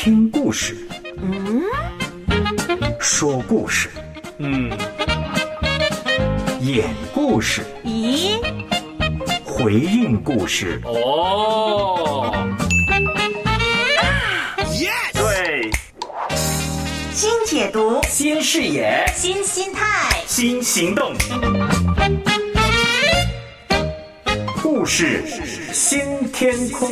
听故事，说故事，演故事， 咦， 回应故事。 哦， 对， 新解读， 新视野， 新心态， 新行动，故事新天空。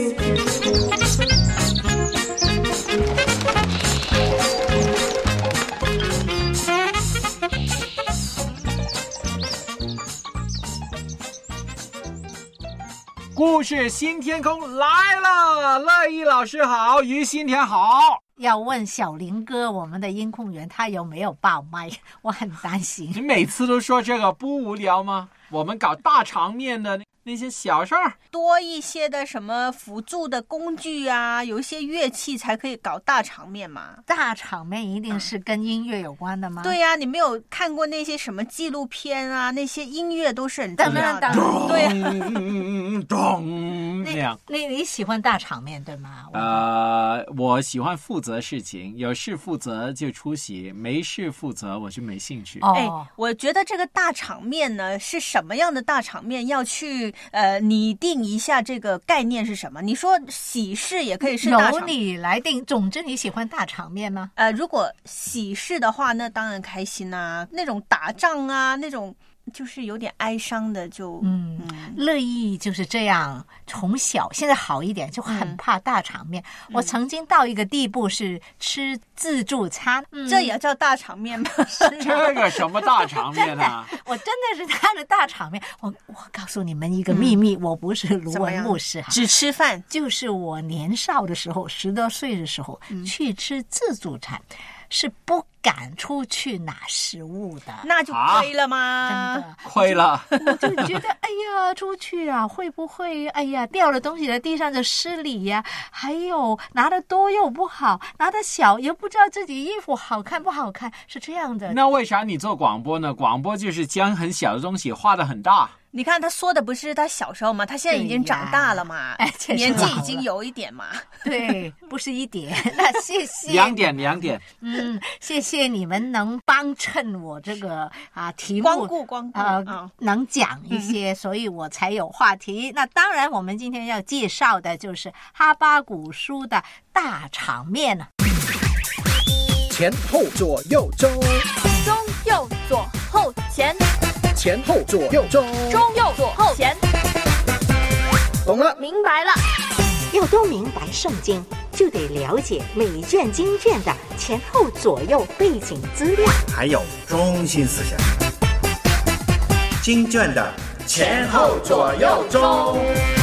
故事新天空来了，乐意老师好，于新田好。 要问小林哥，我们的音控员他有没有爆麦？我很担心。 你每次都说这个不无聊吗？我们搞大场面的那些小事儿， 多一些的什么辅助的工具啊，有一些乐器才可以搞大场面嘛。 大场面一定是跟音乐有关的吗？ 对呀，你没有看过那些什么纪录片啊，那些音乐都是很重要的。对呀， 咚那样。 你喜欢大场面对吗？ 我喜欢负责事情，有事负责就出席，没事负责我就没兴趣。 我觉得这个大场面呢，是什么样的大场面要去拟定一下这个概念是什么？你说喜事也可以是大场面， 由你来定。总之你喜欢大场面吗？ 如果喜事的话，那当然开心啊。那种打仗啊，那种就是有点哀伤的就乐意就是这样，从小现在好一点，就很怕大场面。我曾经到一个地步是吃自助餐， 这也叫大场面吗？ 这个什么大场面啊？ 我真的是他的大场面。我告诉你们一个秘密，我不是卢文牧师， 只吃饭。 就是我年少的时候，10多岁的时候，去吃自助餐。是不敢出去拿食物的， 那就亏了吗？ 真的亏了。 我就觉得，哎呀，出去啊，会不会，哎呀，掉了东西在地上就失礼呀？还有拿得多又不好，拿得小又不知道自己衣服好看不好看，是这样的。 那为啥你做广播呢？广播就是将很小的东西画得很大。 你看他说的不是他小时候吗？他现在已经长大了嘛，年纪已经有一点嘛。 对，不是一点。那谢谢。 2点。 谢谢你们能帮衬我这个题目， 光顾能讲一些，所以我才有话题。那当然，我们今天要介绍的就是哈巴谷书的大场面了。 前后左右中， 中右左后前。 前后左右中， 中右左后前。 懂了， 明白了。 要多明白圣经，就得了解每卷经卷的前后左右背景资料， 还有中心思想。经卷的前后左右中。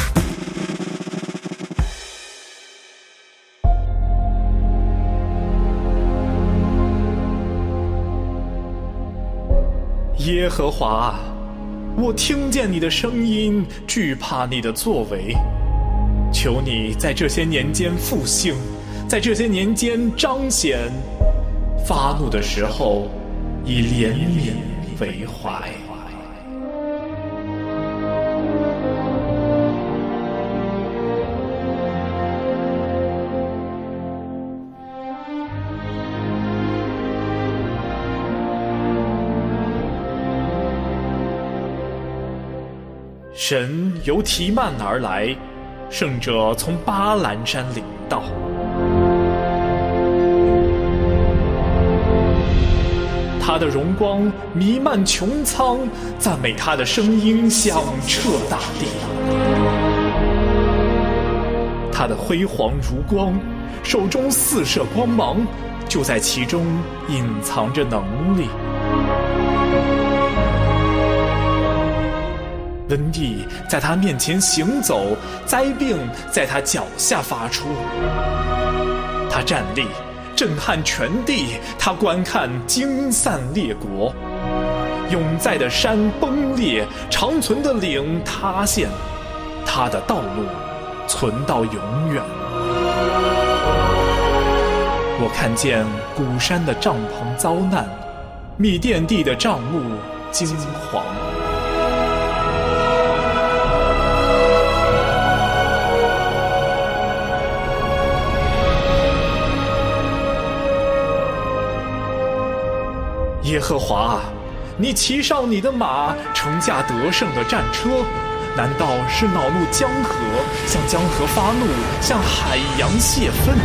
耶和华啊，我听见你的声音，惧怕你的作为。求你在这些年间复兴，在这些年间彰显。发怒的时候，以怜悯为怀。神由提曼而来，圣者从巴兰山领到。他的荣光弥漫穹苍，赞美他的声音响彻大地。他的辉煌如光，手中四射光芒，就在其中隐藏着能力。瘟疫在他面前行走，灾病在他脚下发出。他站立，震撼全地；他观看，惊散列国。永在的山崩裂，长存的岭塌陷，他的道路存到永远。我看见古山的帐篷遭难，米甸地的帐幕惊惶。 耶和华，你骑上你的马，乘驾得胜的战车，难道是恼怒江河，向江河发怒，向海洋泄愤？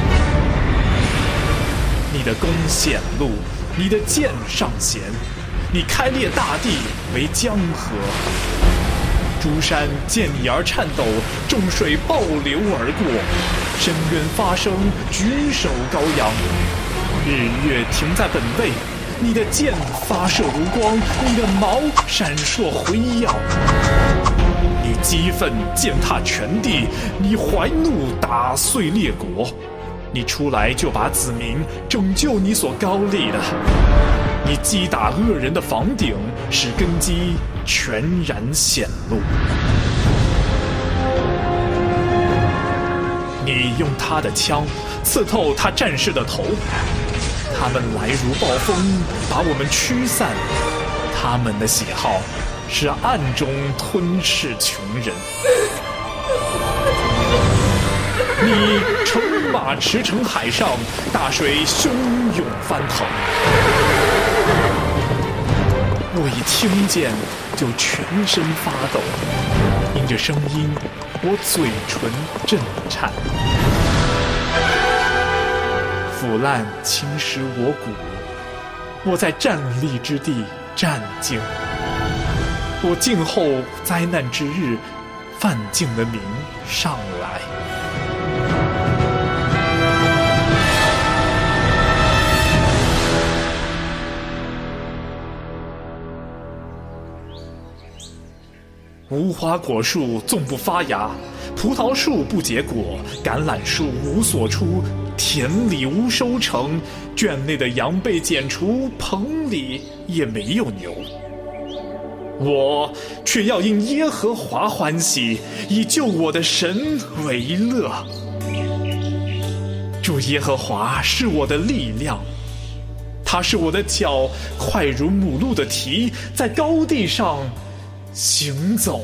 你的弓显露，你的箭上弦，你开裂大地为江河。诸山见你而颤抖，众水暴流而过，深渊发声，举手高扬。日月停在本位，你的箭发射如光，你的矛闪烁辉耀。你激愤践踏全地，你怀怒打碎列国。你出来就把子民拯救你所膏立的，你击打恶人的房顶，使根基全然显露。你用他的枪刺透他战士的头，他们来如暴风，把我们驱散。他们的喜好是暗中吞噬穷人。你乘马驰骋海上，大水汹涌翻腾。我一听见就全身发抖，因着声音我嘴唇震颤。腐烂侵蚀我骨，我在站立之地战兢。我静候灾难之日，犯境的民上来。无花果树纵不发芽，葡萄树不结果，橄榄树无所出，田里无收成，圈内的羊被剪除，棚里也没有牛。我却要因耶和华欢喜，以救我的神为乐。主耶和华是我的力量，他是我的脚，快如母鹿的蹄，在高地上行走。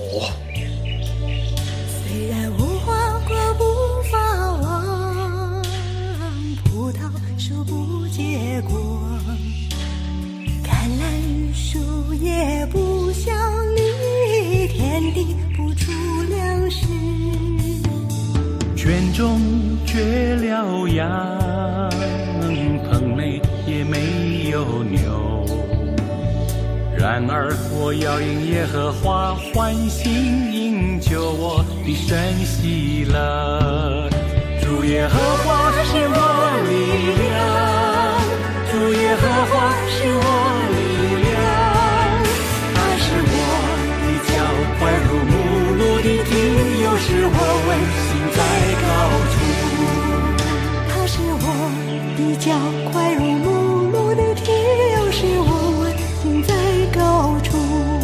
虽然无花果不发旺，葡萄树不结果，橄榄树也不效力，田地不出粮食， 圈中绝了羊，棚内也没有牛。然而我要因耶和华欢心，因救我的神喜乐。主耶和华是我力量，主耶和华是我力量。他是我的脚快如母鹿的蹄，又使我温馨在高处。 他是我的脚快如母鹿的蹄，又使我温馨在高处。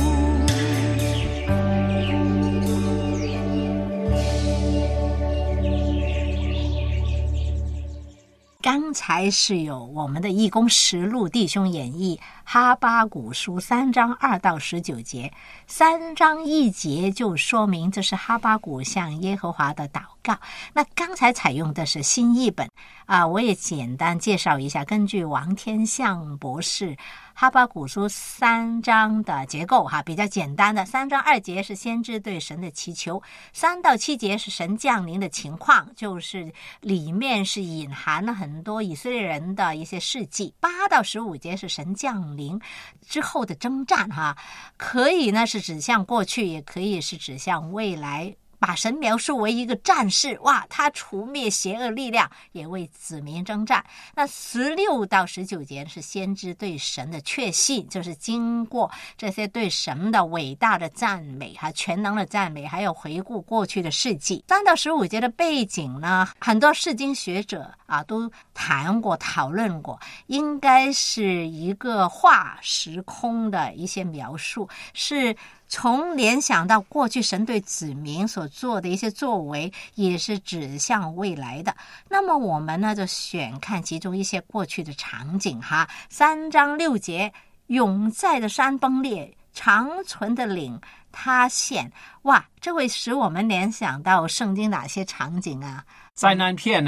刚才是有我们的义工实录弟兄演绎哈巴谷书3章2到19节，3章1节就说明这是哈巴谷向耶和华的祷告。那刚才采用的是新译本我也简单介绍一下，根据王天相博士哈巴谷书3章的结构比较简单的，3章2节是先知对神的祈求，3到7节是神降临的情况，就是里面是隐含了很多以色列人的一些事迹。8到15节是神降临之后的征战可以呢是指向过去，也可以是指向未来，把神描述为一个战士，他除灭邪恶力量，也为子民征战。那16到19节是先知对神的确信，就是经过这些对神的伟大的赞美全能的赞美，还有回顾过去的事迹。3到15节的背景呢，很多释经学者都谈过讨论过，应该是一个跨时空的一些描述，是从联想到过去神对子民所做的一些作为，也是指向未来的。那么我们呢就选看其中一些过去的场景3章6节，永在的山崩裂，长存的岭塌陷。这会使我们联想到圣经哪些场景灾难片呢？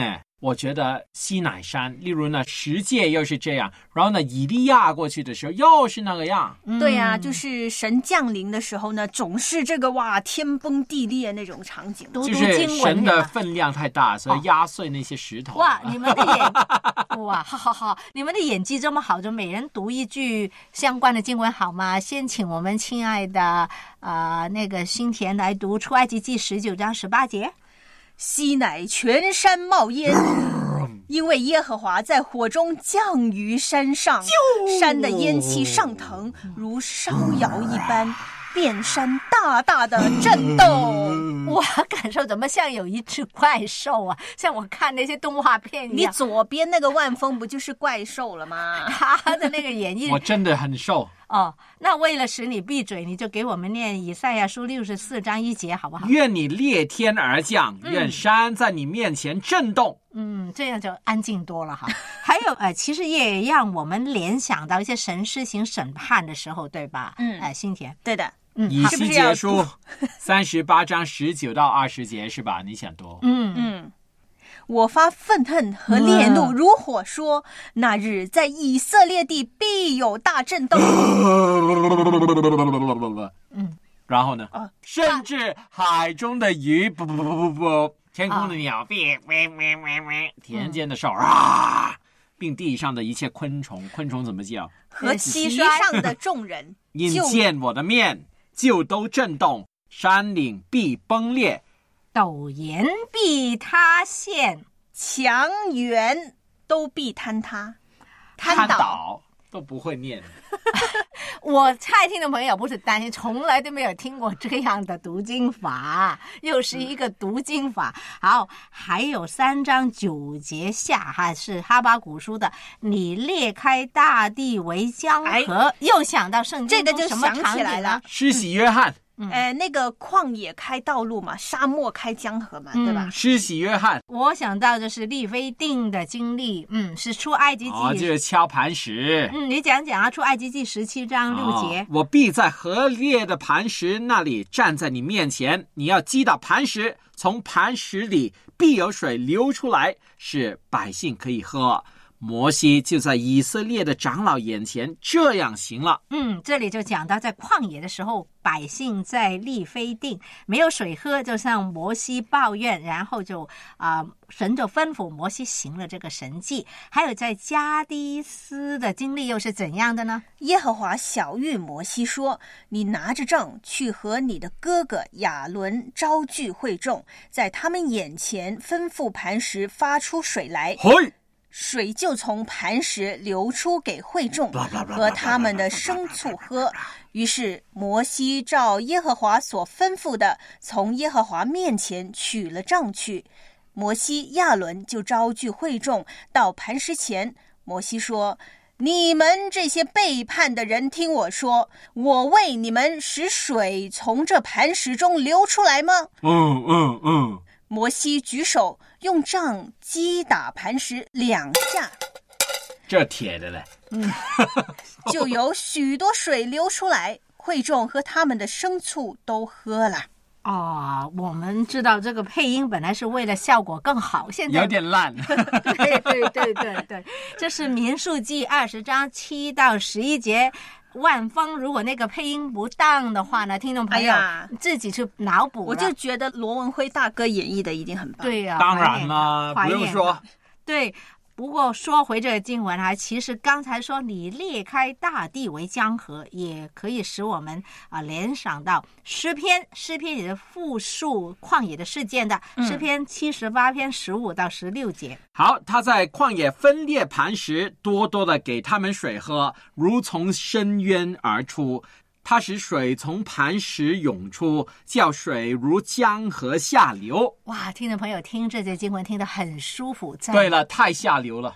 我觉得西乃山，例如呢十诫又是这样，然后呢以利亚过去的时候又是那个样。 对啊，就是神降临的时候呢，总是这个哇天崩地裂那种场景， 就是神的分量太大，所以压碎那些石头。 哇，你们的哇，好，你们的演技这么好，就每人读一句相关的经文好吗？先请我们亲爱的那个新田来读出埃及记19章18节。 西乃全山冒烟，因为耶和华在火中降于山上，山的烟气上腾，如烧窑一般，遍山大大的震动。 我感受怎么像有一只怪兽啊，像我看那些动画片一样。 你左边那个万峰不就是怪兽了吗？ 他的那个演绎我真的很瘦。 那为了使你闭嘴，你就给我们念以赛亚书64章1节好不好？ 愿你裂天而降，愿山在你面前震动。 这样就安静多了哈。还有其实也让我们联想到一些神施行审判的时候，对吧？新田， 对的。 以西结书38章19到20节是吧？你想读？ 我发愤恨和烈怒如火说，那日在以色列地必有大震动。 然后呢？甚至海中的鱼不，天空的鸟田间的兽并地上的一切昆虫怎么叫？ 和其上的众人因见我的面就都震动，山岭必崩裂， 陡岩必塌陷， 墙垣都必坍塌， 瘫倒都不会念。 我猜听的朋友不是担心，从来都没有听过这样的读经法，又是一个读经法。好，还有3章9节下是哈巴谷书的，你裂开大地为江河，又想到圣经中什么场景了？ 施洗约翰。 那个旷野开道路嘛，沙漠开江河嘛，对吧？ 施洗约翰。 我想到的是利非定的经历，是出埃及记。 就是敲磐石。 你讲啊，出埃及记17章6节。 我必在河裂的磐石那里站在你面前，你要击打磐石，从磐石里必有水流出来，使百姓可以喝。摩西就在以色列的长老眼前这样行了。 这里就讲到在旷野的时候，百姓在利非定没有水喝，就向摩西抱怨，然后就神就吩咐摩西行了这个神迹。还有在加低斯的经历又是怎样的呢？ 耶和华晓谕摩西说，你拿着杖去和你的哥哥亚伦招聚会众，在他们眼前吩咐磐石发出水来，水就从磐石流出给会众和他们的牲畜喝。于是摩西照耶和华所吩咐的，从耶和华面前取了杖去。摩西亚伦就招聚会众到磐石前。摩西说，你们这些背叛的人，听我说，我为你们使水从这磐石中流出来吗？摩西举手用杖击打磐石2下， 这铁的嘞， 就有许多水流出来，会众和他们的牲畜都喝了。 我们知道这个配音本来是为了效果更好，现在有点烂。 对，这是民数记20章7到11节。万峰如果那个配音不当的话呢，听众朋友自己去脑补了。 我就觉得罗文辉大哥演绎的一定很棒。 对啊， 当然了，不用说。 对，不过说回这个经文其实刚才说你裂开大地为江河，也可以使我们联想到诗篇也是复述旷野的事件的。诗篇78篇15到16节。 好，他在旷野分裂磐石，多多的给他们水喝，如从深渊而出。他使水从磐石涌出，叫水如江河下流。 哇，听众朋友听这节经文听得很舒服。 对了，太下流了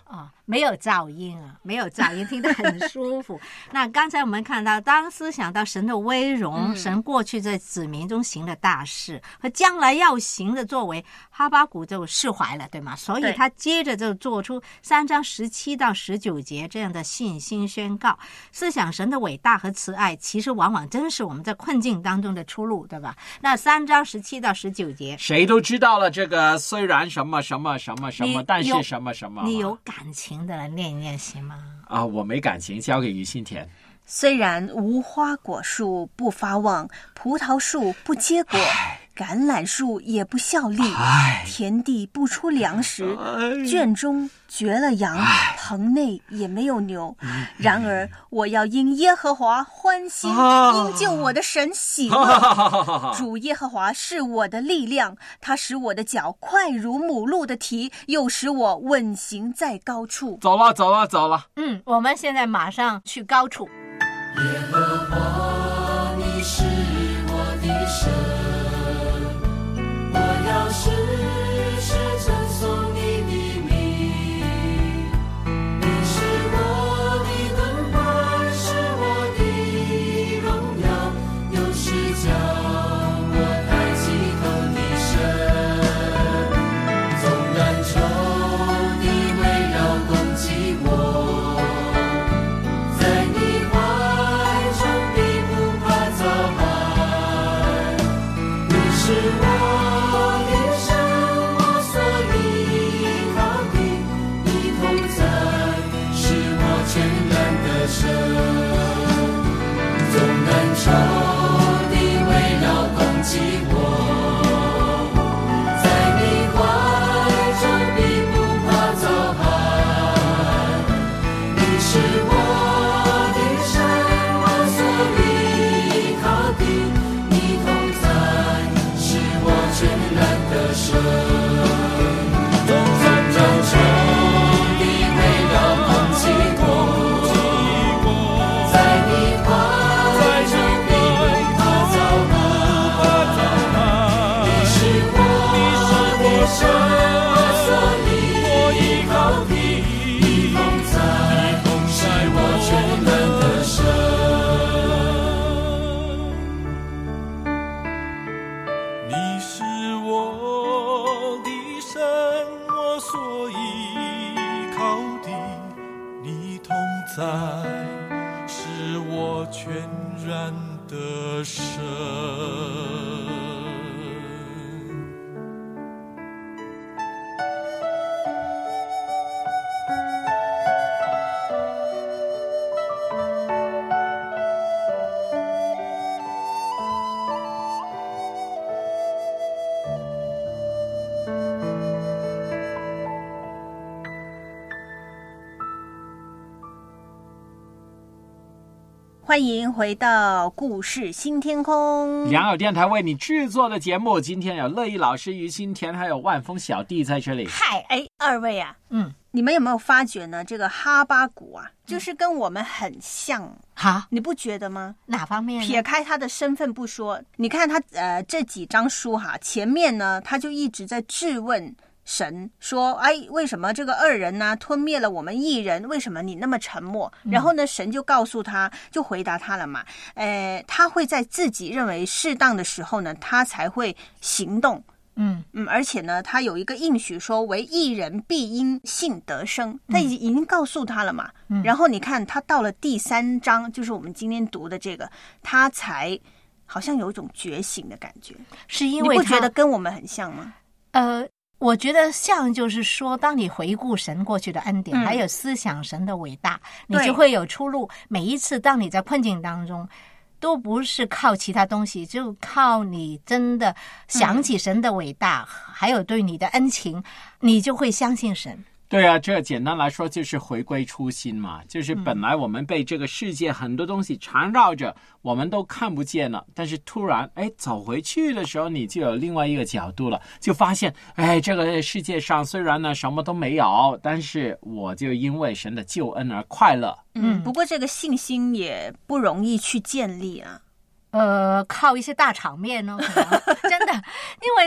没有噪音啊，没有噪音，听得很舒服。那刚才我们看到，当思想到神的威荣，神过去在子民中行的大事和将来要行的作为，哈巴谷就释怀了，对吗？所以他接着就做出3章17到19节这样的信心宣告。思想神的伟大和慈爱，其实往往真是我们在困境当中的出路，对吧？那3章17到19节， 谁都知道了，这个虽然什么什么什么什么，但是什么什么， 你有感情的来练一练行吗？ 啊，我没感情，交给于心田。 虽然无花果树不发旺，葡萄树不结果，橄榄树也不效力，田地不出粮食，圈中绝了羊，棚内也没有牛。然而我要因耶和华欢心，因救我的神喜乐。主耶和华是我的力量，他使我的脚快如母鹿的蹄，又使我稳行在高处。 走了走了走了。 我们现在马上去高处。 耶和华，你是我的神，我要时时称颂你的名。你是我的盾牌，是我的荣耀，又是将我抬起头的神。纵然仇敌围绕攻击我，是我全然的神。 欢迎回到故事新天空， 良友电台为你制作的节目。今天有乐意老师、于心田还有万峰小弟在这里。 嗨，二位啊，你们有没有发觉呢？这个哈巴谷啊，就是跟我们很像哈， 你不觉得吗？ 哪方面呢？ 撇开他的身份不说，你看他这几章书哈，前面呢他就一直在质问神说，为什么这个二人呢吞灭了我们一人？为什么你那么沉默？然后呢，神就告诉他，就回答他了嘛。他会在自己认为适当的时候呢，他才会行动。而且呢，他有一个应许说，为义人必因信得生，他已经告诉他了嘛。然后你看，他到了第3章，就是我们今天读的这个，他才好像有一种觉醒的感觉。 是因为你不觉得跟我们很像吗？ 我觉得像就是说，当你回顾神过去的恩典，还有思想神的伟大，你就会有出路。每一次当你在困境当中，都不是靠其他东西，就靠你真的想起神的伟大，还有对你的恩情，你就会相信神。 对啊，这简单来说就是回归初心嘛，就是本来我们被这个世界很多东西缠绕着，我们都看不见了，但是突然走回去的时候，你就有另外一个角度了，就发现这个世界上虽然呢什么都没有，但是我就因为神的救恩而快乐。 不过这个信心也不容易去建立啊。 靠一些大场面哦，真的，因为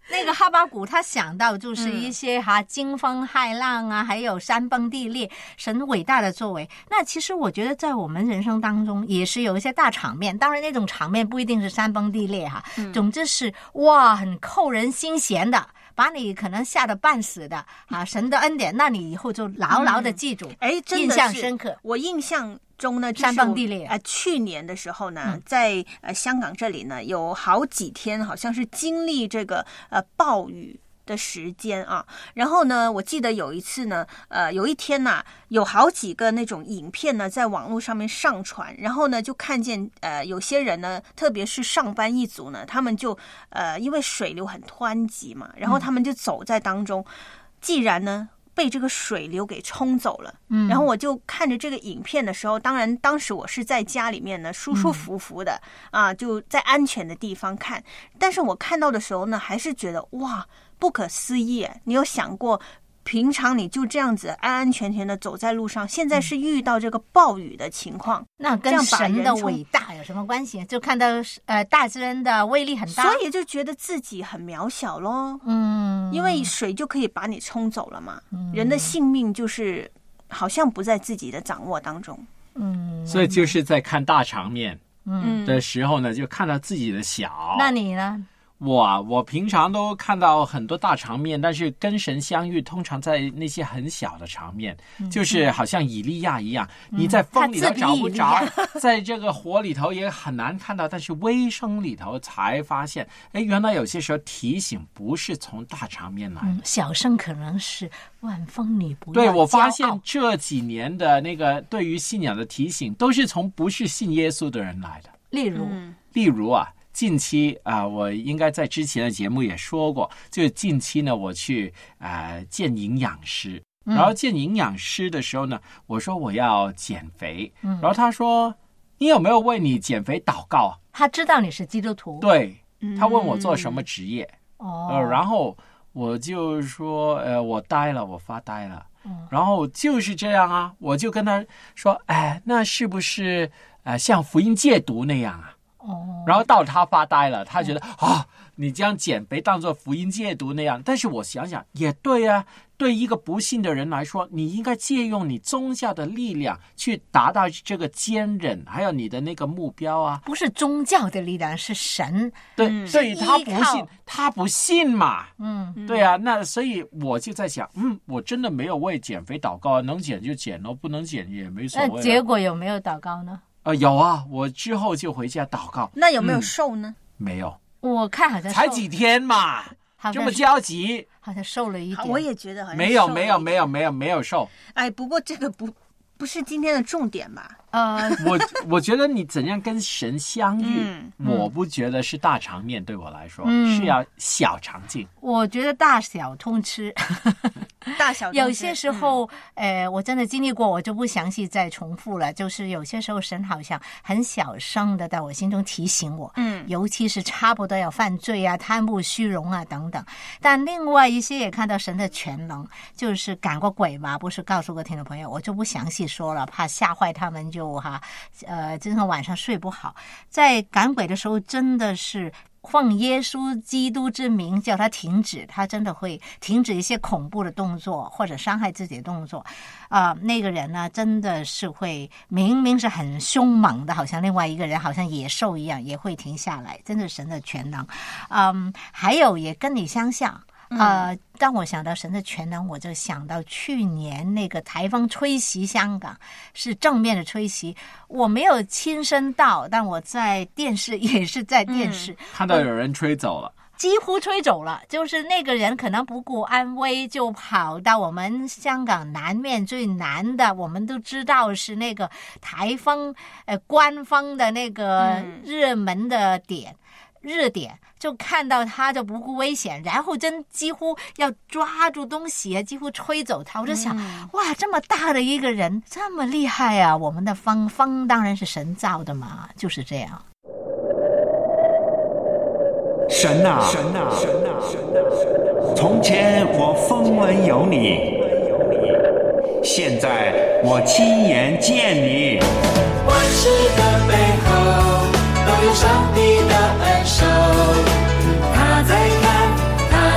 那个哈巴谷他想到就是一些惊风骇浪啊，还有山崩地裂，神伟大的作为。那其实我觉得在我们人生当中也是有一些大场面，当然那种场面不一定是山崩地裂总之是哇很扣人心弦的，把你可能吓得半死的神的恩典，那你以后就牢牢的记住， 真的印象深刻。 我印象中呢， 山崩地裂去年的时候呢，在香港这里呢，有好几天好像是经历这个暴雨的时间啊。然后呢，我记得有一次呢，有一天呢，有好几个那种影片呢在网络上面上传，然后呢就看见有些人呢，特别是上班一族呢，他们就因为水流很湍急嘛，然后他们就走在当中，既然呢被这个水流给冲走了，然后我就看着这个影片的时候，当然当时我是在家里面呢，舒舒服服的就在安全的地方看，但是我看到的时候呢，还是觉得哇，不可思议。你有想过，平常你就这样子安安全全的走在路上，现在是遇到这个暴雨的情况， 那跟神的伟大有什么关系？就看到大自然的威力很大， 所以就觉得自己很渺小咯。因为水就可以把你冲走了嘛。人的性命就是好像不在自己的掌握当中。 所以就是在看大场面的时候呢，就看到自己的小。 那你呢？ 我平常都看到很多大场面，但是跟神相遇通常在那些很小的场面，就是好像以利亚一样，你在风里头找不着，在这个火里头也很难看到，但是微声里头才发现，原来有些时候提醒不是从大场面来的， 小声可能是万峰你不要对，我发现这几年的那个对于信仰的提醒都是从不是信耶稣的人来的。 例如近期我应该在之前的节目也说过，就是近期呢，我去见营养师，然后见营养师的时候呢，我说我要减肥，然后他说你有没有为你减肥祷告？ 他知道你是基督徒， 对，他问我做什么职业，然后我就说我呆了，我发呆了，然后就是这样我就跟他说，那是不是像福音戒毒那样然后到他发呆了，他觉得你将减肥当作福音戒毒那样，但是我想想也对对一个不信的人来说，你应该借用你宗教的力量去达到这个坚韧，还有你的那个目标不是宗教的力量，是神。 对，所以他不信嘛。对那所以我就在想，我真的没有为减肥祷告，能减就减咯，不能减也没所谓。 那结果有没有祷告呢？ 有我之后就回家祷告。 那有没有瘦呢？ 没有， 我看好像才几天嘛，这么焦急， 好像瘦了一点。 我也觉得好像没有瘦。 不过这个不是今天的重点吧？ 我觉得你怎样跟神相遇，我不觉得是大场面，对我来说是要小场景。 我觉得大小通吃。 大小有些时候我真的经历过，我就不详细再重复了。就是有些时候神好像很小声的在我心中提醒我，尤其是差不多要犯罪贪慕虚荣等等。但另外一些也看到神的全能，就是赶过鬼嘛，不是告诉过听众朋友，我就不详细说了，怕吓坏他们，就真的晚上睡不好。在赶鬼的时候真的是奉耶稣基督之名叫他停止，他真的会停止一些恐怖的动作或者伤害自己的动作。那个人呢真的是会明明是很凶猛的，好像另外一个人好像野兽一样，也会停下来，真的神的全能。还有也跟你相像。当我想到神的全能，我就想到去年那个台风吹袭香港，是正面的吹袭，我没有亲身到，但我在电视也是在电视看到有人吹走了， 几乎吹走了，就是那个人可能不顾安危就跑到我们香港南面最南的，我们都知道是那个台风官方的那个热门的热点，就看到他就不顾危险，然后几乎要抓住东西几乎吹走他。我就想哇，这么大的一个人这么厉害我们的风当然是神造的嘛，就是这样。 神啊，从前我风闻有你，现在我亲眼见你。 万事的背后都有上帝的恩手，他在看，他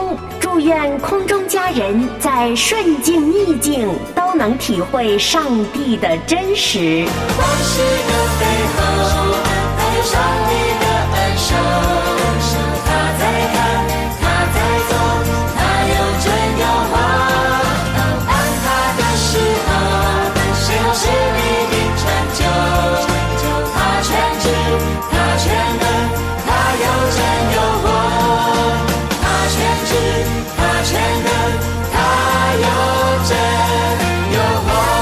祝愿空中家人在顺境逆境都能体会上帝的真实。 往事的背后，还有上帝的恩手，他在看，他在走，他有真有谎。当安他的时候，谁好是你的成就？他全知，他全能，他有真有谎。他全知，他全能，他有真有谎。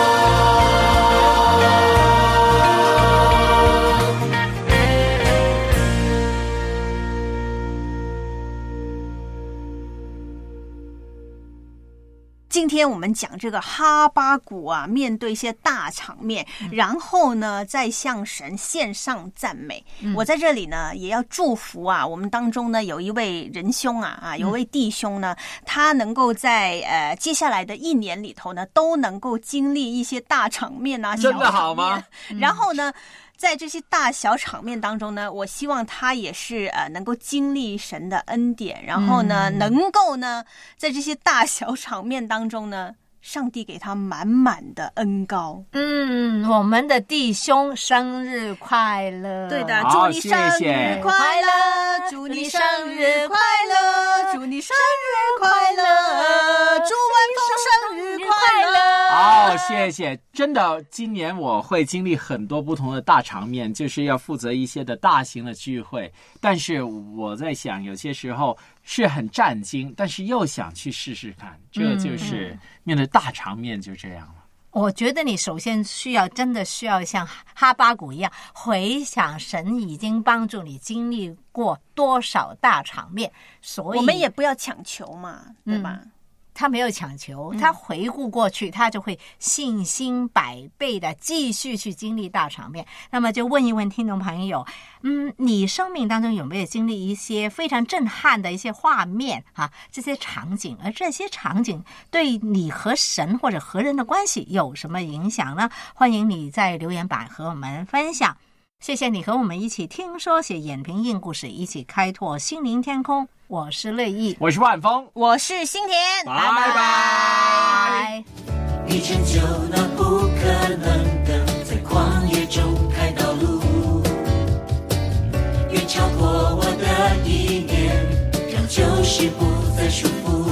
今天我们讲这个哈巴谷啊，面对一些大场面，然后呢再向神献上赞美。我在这里呢也要祝福啊，我们当中呢有一位仁兄有一位弟兄呢，他能够在接下来的1年里头呢，都能够经历一些大场面啊， 真的好吗？ 然后呢，在这些大小场面当中呢，我希望他也是能够经历神的恩典，然后呢，能够呢在这些大小场面当中呢，上帝给他满满的恩膏。 我们的弟兄生日快乐！ 对的，祝你生日快乐，祝你生日快乐，祝你生日快乐，祝文峰生日快乐。 谢谢。真的，今年我会经历很多不同的大场面，就是要负责一些的大型的聚会。但是我在想，有些时候是很战惊，但是又想去试试看。这就是面对大场面就这样了。 我觉得你首先真的需要像哈巴谷一样，回想神已经帮助你经历过多少大场面，所以我们也不要强求嘛，对吧？ 他没有强求，他回顾过去，他就会信心100倍的继续去经历大场面。那么就问一问听众朋友，你生命当中有没有经历一些非常震撼的一些画面这些场景，而这些场景对你和神或者和人的关系有什么影响呢？欢迎你在留言板和我们分享。谢谢你和我们一起听说写眼评硬故事，一起开拓心灵天空。我是乐意， 我是万峰， 我是新田， 拜拜。 你成就那不可能的，在旷野中开道路，远超过我的意念，让旧事不再束缚。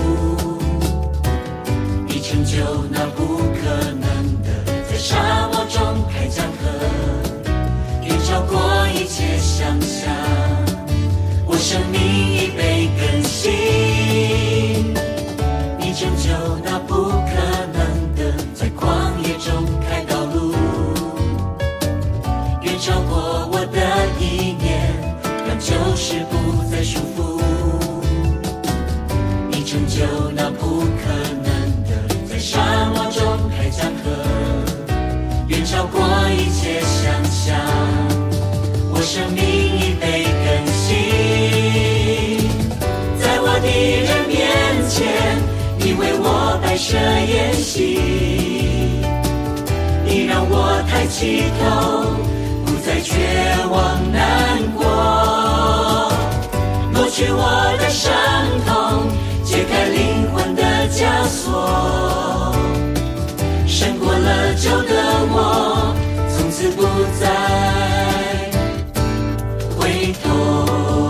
你成就那不可能的，在沙漠中开江河，远超过一切想象。我生命已被更新，你成就那不可能的，在旷野中开道路，远超过我的意念，让旧事不再束缚。你成就那不可能的，在沙漠中开江河，远超过一切想象。我生命已被更新，在我的人面前，你为我摆设筵席，你让我抬起头，不再绝望难过，抹去我的伤痛，解开灵魂的枷锁，胜过了旧的我，从此不再回头。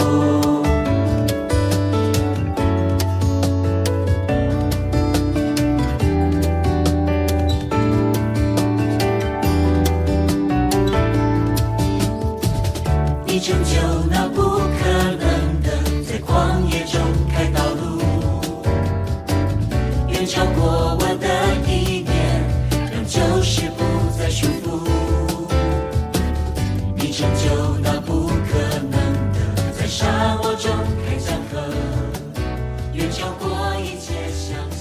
你成就那不可能的，在旷野中开道路，远超过我的意念，让旧事不再束缚。你成就那不可能的，在沙漠中开江河，远超过一切想